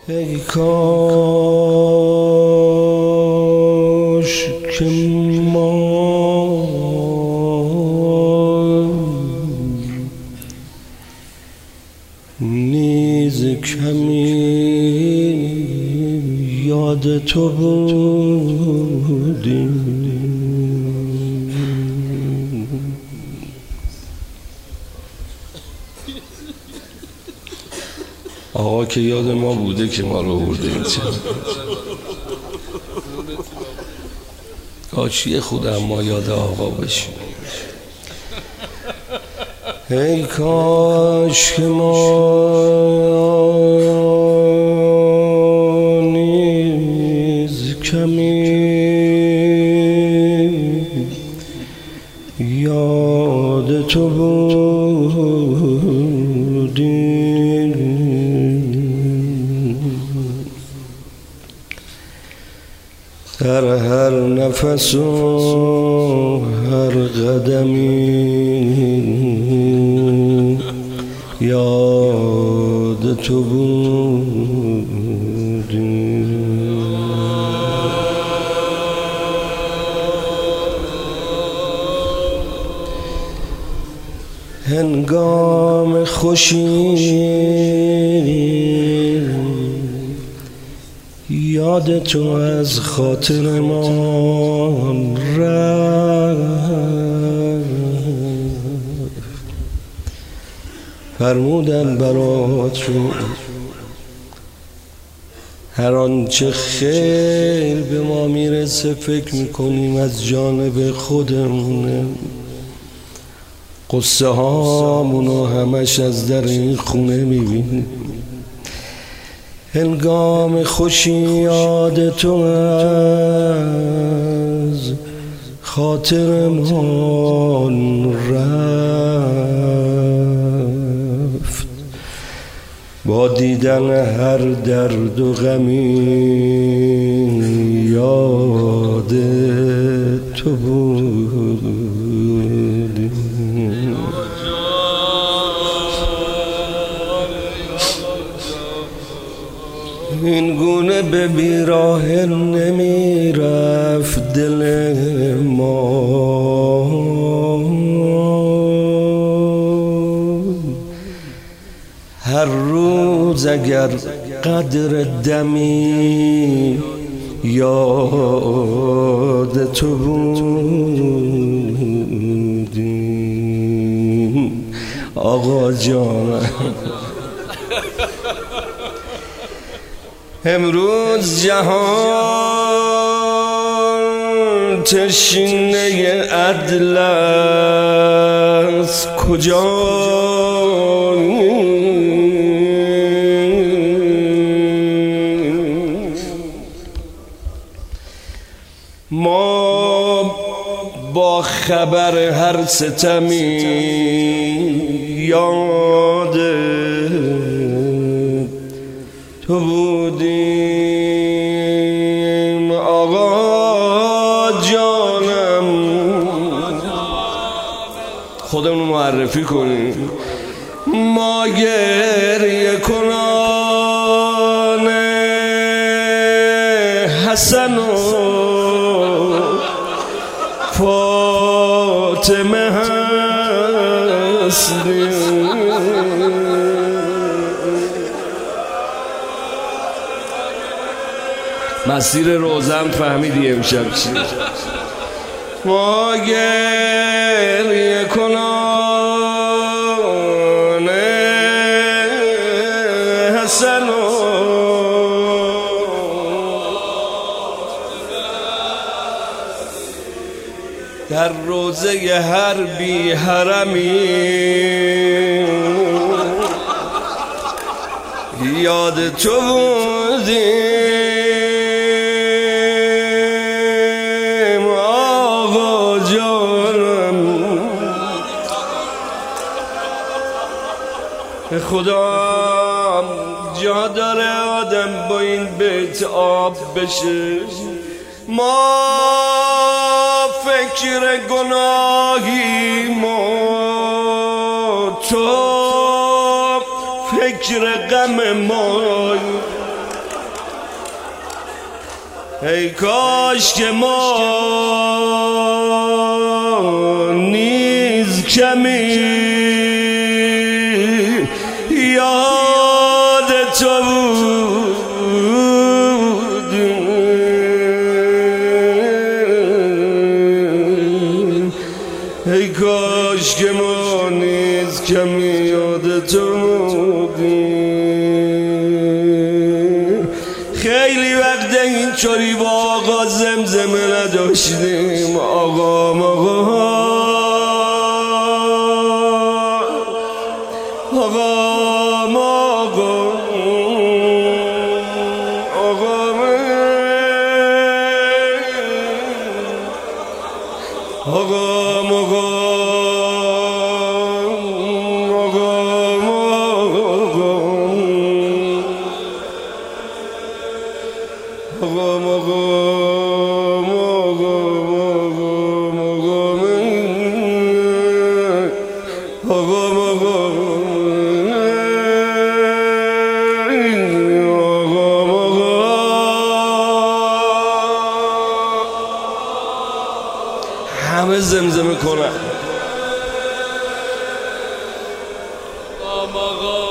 ای کاش که ما نیز کمی یاد تو بودیم. آقا که یاد ما بوده که ما رو برده اینجا. کاشی خودم ما یاد آقا بشیم. ای کاش که ما نیز کمی یاد تو بودیم. در هر نفس و هر قدمی یاد تو بودیم. هنگام خوشی یاد تو از خاطر ما رفت. فرمودن برات رو هر آنچه خیر به ما میرسه فکر میکنیم از جانب خودمونه. قصه هامونو همش از در این خونه میبینیم. هنگام خوشی یاد تو از خاطرمان رفت. با دیدن هر درد و غمی یاد تو بودیم. این گونه به بیراه نمی رفت دل ما. هر روز اگر قدر دمی یاد تو بودیم. آقا جان امروز جهان تشنه عدل است. کجا ما با خبر هر ستمی یاد تو بودیم. آقا جانم خودمون معرفی کنیم. ما گریه کنان حسن و فاطمه هستیم. مسیر روزم فهمیدی امشب چی؟ ما گریه کنان حسن و در روزه هر بی حرمی یاد تو بودیم. خدا جا داره آدم با این بیت آب بشه. ما فکر گناهی ما تو فکر غم ما ای کاش که ما نیز کمی یاد تو بودیم، ای کاش که ما نیز کمی یاد تو بودیم. خیلی وقت اینطوری با آقا زمزمه نداشتیم. آقا همه زمزمه کنن.